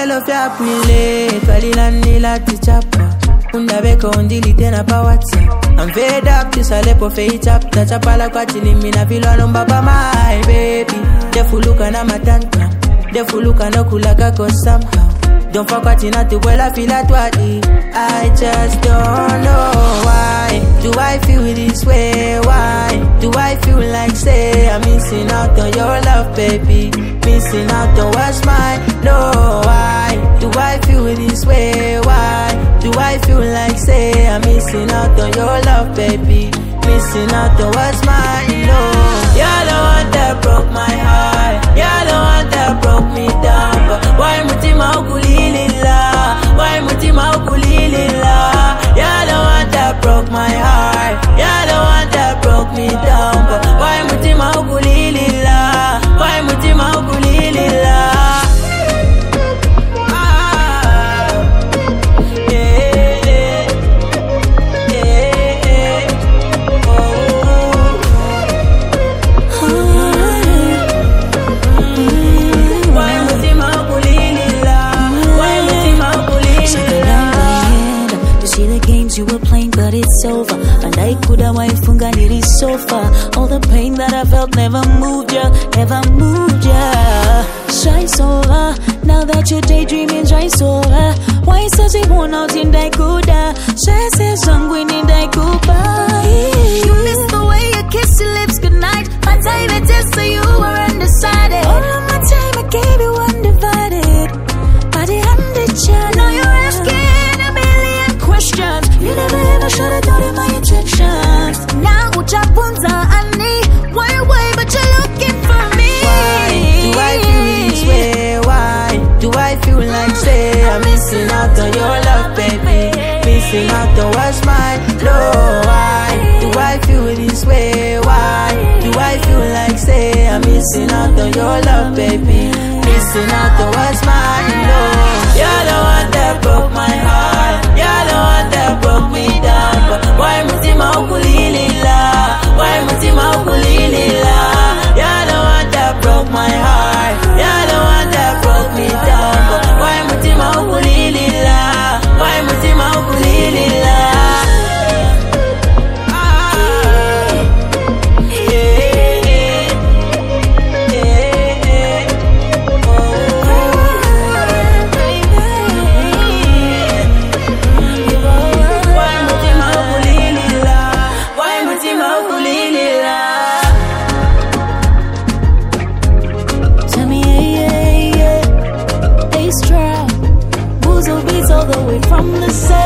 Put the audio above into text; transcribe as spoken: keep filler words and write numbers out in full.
lelo fya pile kalila nila tichapa undabeko undili tena pa WhatsApp. I'm fed up to salepo fe chapter chapala kwa chini mina vilo alomba pa my baby. Defuluka na matanta defuluka no kulaka ko somehow. Don't fuck what you not to well I feel at what I just don't know why do I feel this way, why do I feel like say I'm missing out on your love baby, missing out on what's mine. No, why do I feel this way, why do I feel like say I'm missing out on your love baby, missing out on what's mine. No, you're the one that broke my heart, you're the one that broke me down, but why mutima ukulilila, why mutima ukulilila. You're the one that broke my heart, you're the one that broke me down, but why mutima ukulilila, why mutima ukulilila. You were playing but it's over, and I could have waifunga nili sofa. All the pain that I felt never moved ya, never moved ya. Shine solar, now that you're daydreaming, shine solar. Why says he won't out in Daikuda? She says I'm winning Daikuba. You miss the way you kiss your lips goodnight. My time it is so you were undecided. All of my time I gave you undivided. Body handed ya, now you're asking a million questions. You never ever should have thought of my intentions. Now uchapunza ani, why why but you're looking for me. Why do I feel this way? Why do I feel like say I'm missing out on your love baby, missing out on what's mine. No, why do I feel this way? Why do I feel like say I'm missing out on your love baby, missing out on what's mine. No, you're the one that broke my heart, you're the one that broke me down, but why mutima ukulilila, why mutima ukulilila. You're the one that broke my heart, you're the one that broke me down, but why mutima ukulilila, why mutima ukulilila. From the sun.